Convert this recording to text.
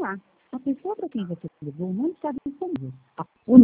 Olá, a pessoa para quem você ligou não está disponível.